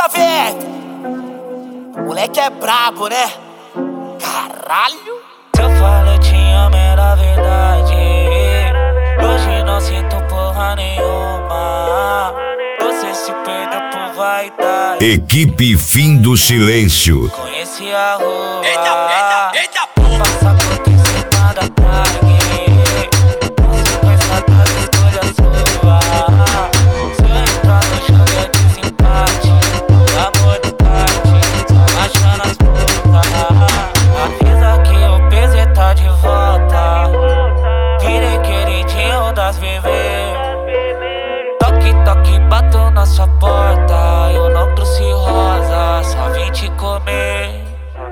Velho, moleque é brabo, né? Caralho. Se eu falo te amo era verdade. Hoje não sinto porra nenhuma. Você se perdeu por vaidade. Equipe Fim do Silêncio. Conheci a rua. Eita, Passa por cima da tarde. Consequência das escolhas suas. Se eu entrar no jogo é desempate. O amor do parte, só achando as putas. Avisa que o PZ tá de volta. Virei queridinho das bebês. Toque, toque, bato na sua porta. Eu não trouxe rosa, só vim te comer.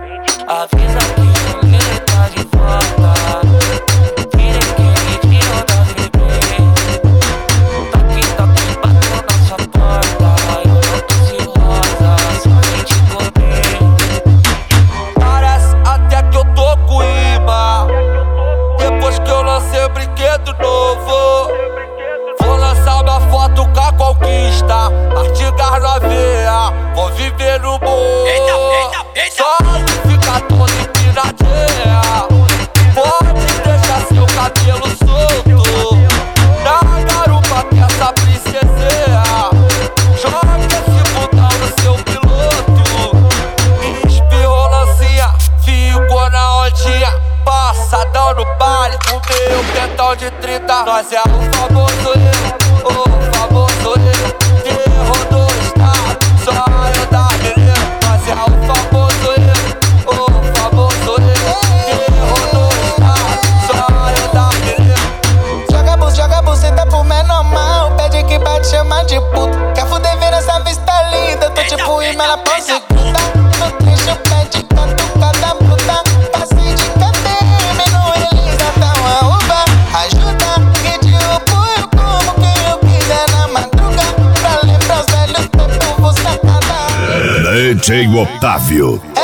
Avisa que o PZ tá de volta. Virei queridinho das bebês. Toque, toque, bato na sua porta. Eu não trouxe rosa, só vim te comer. Parece até que eu tô com imã. Depois que eu lancei o brinquedo novo, vou lançar uma foto com a conquista. Artigas na veia, vou viver no morro. Só fica todo empinadinha. Pode deixar seu cabelo solto. Na garupa que essa princesinha. Joga esse botão no seu piloto. Espirrou lancinha, ficou na ondinha. Passadão no baile, o meu pentão de 30. Nós é o famoso eu, o famoso eu. Terror do estado, sonho da menina. Nós é o famoso eu, o famoso eu. Terror do estado, sonho da menina. Joga buceta pro menor mal. Pede que bate, chama de puta. Quer fuder, vira essa vista linda. Tô tipo imã na pose gruda. No trecho pede catucada bruta. Passei de KTM no Elisa, tá uma uva. Ajuda, que de apoio como quem eu quiser na madruga. Pra lembrar os velhos tempos, vou sacar da DJ Otávio.